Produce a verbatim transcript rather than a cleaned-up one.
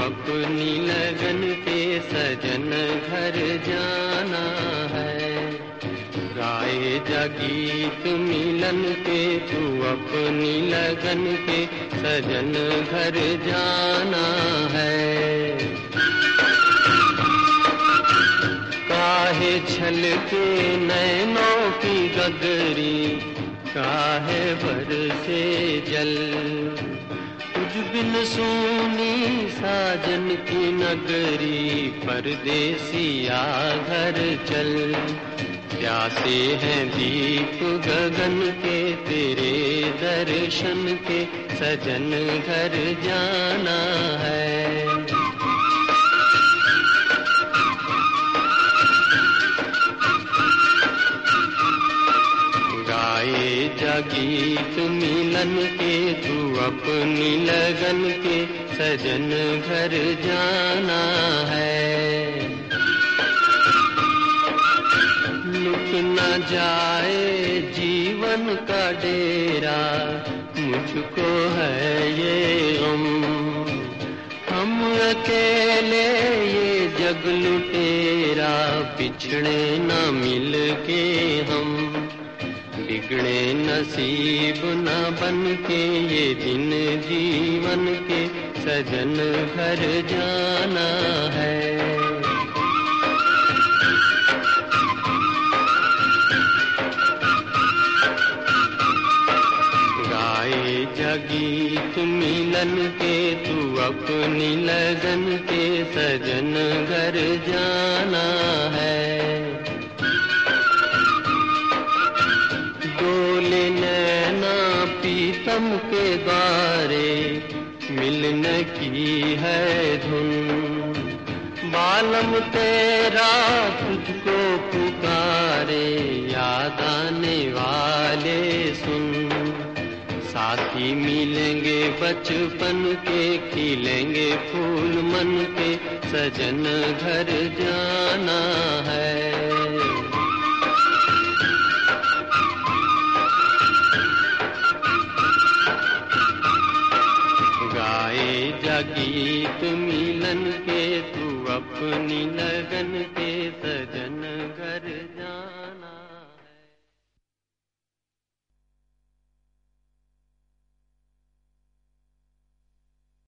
अपनी लगन के सजन घर जाना है। गाए जा गीत मिलन के तू अपनी लगन के सजन घर जाना है। काहे छल के नैनों की गगरी, काहे बरसे जल, तुझ बिन सोनी साजन की नगरी, परदेसिया घर चल। प्यासे हैं दीप गगन के तेरे दर्शन के, सजन घर जाना है। गाए जा गीत मिलन के तू अपनी लगन के, सजन घर जाना है। लुट न जाए जीवन का डेरा, मुझको है ये गम, हम अकेले ये जग लुटेरा, बिछड़े न मिल के हम। बिगड़े नसीब न बन के ये दिन जीवन के, सजन घर जाना है। गीत मिलन के तू अपनी लगन के, सजन घर जाना है। डोले नैना पीतम के द्वारे, मिलने की है धुन, बालम तेरा तुझको पुकारे, याद आने वाले सुन। साथी मिलेंगे बचपन के, खिलेंगे फूल मन के, सजन घर जाना है। गाए जा गीत मिलन के तू अपनी लगन के, सजन घर